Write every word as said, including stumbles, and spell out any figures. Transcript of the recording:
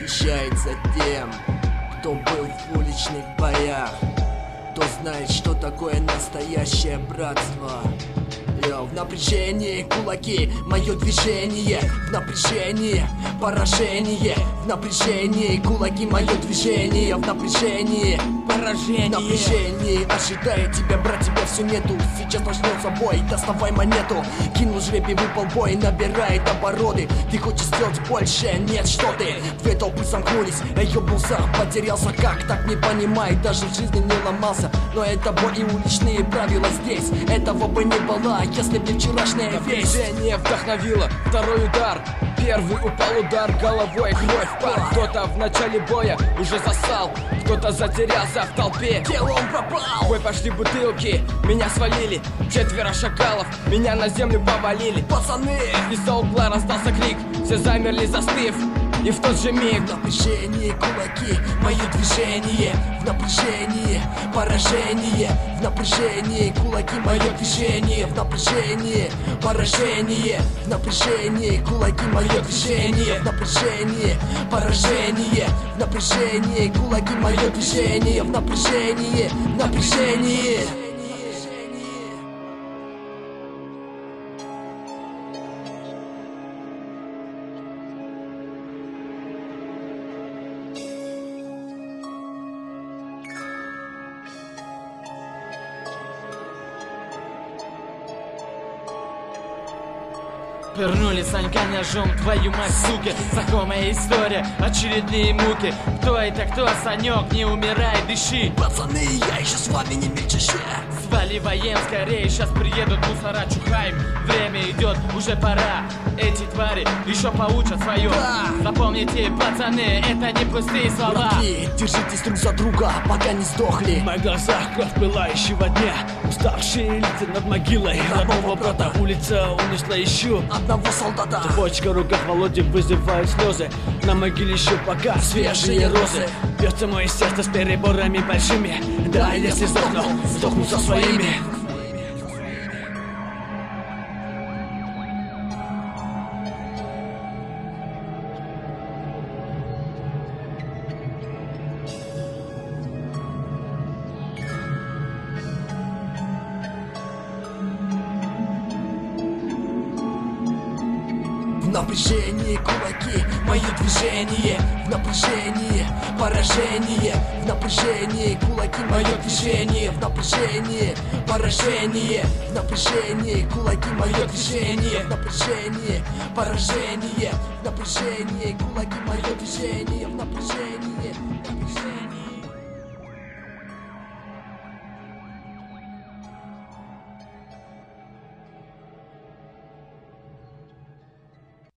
восхищается тем, кто был в уличных боях, кто знает, что такое настоящее братство. Йо, в напряжении кулаки, мое движение, в напряжении поражение, в напряжении кулаки, мое движение, в напряжении поражение, в напряжении ожидает тебя, брат, тебя все нету. Сейчас начнется бой, доставай монету. Кинул жребий, выпал бой, набирает обороты. Ты хочешь сделать больше, нет, что ты. Две толпы сомкнулись, ёбнулся, потерялся, как так не понимает, даже в жизни не ломался. Но это бой и уличные правила здесь, этого бы не было, если бы вчерашняя вещь. Напряжение вдохновило, второй удар. Первый упал удар головой, кровь пар. Кто-то в начале боя уже засал, кто-то затерялся в толпе, Тело он пропал. в бой пошли бутылки, меня свалили. Четверо шакалов, меня на землю повалили. Пацаны, Из-за угла раздался крик, все замерли, застыв. И в тот же миг в напряжении кулаки, мое движение, в напряжении поражение, в напряжении кулаки, мое движение, в напряжении поражение, в напряжении кулаки, мое движение, в напряжении поражение, в напряжении кулаки, мое движение, в напряжении, в напряжении. Вернули Санька ножом, твою мать, суки. Знакомая история, очередные муки. Кто это, кто, Санек, не умирай, дыши. Пацаны, я еще с вами не мельчище. Сваливаем скорее, сейчас приедут мусора, чухаем. Время идет, уже пора. Эти твари еще поучат свое. Да. Запомните, пацаны, это не пустые слова. Братки, держитесь друг за друга, пока не сдохли. В моих глазах кровь пылающего дня. Уставшие лица над могилой родного брата. Улица унесла еще Одного солдата. цепочка в руках Володи вызывает слезы. На могиле еще пока свежие розы. Бьется мое сердце с переборами большими. Да, если сдохну, сдохну со своими. В напряжении кулаки, мое движение, в напряжении поражение, в напряжении кулаки, мое движение, в напряжении поражение, в напряжении кулаки, мое движение, в напряжении поражение, в напряжении кулаки, мое движение, в напряжении.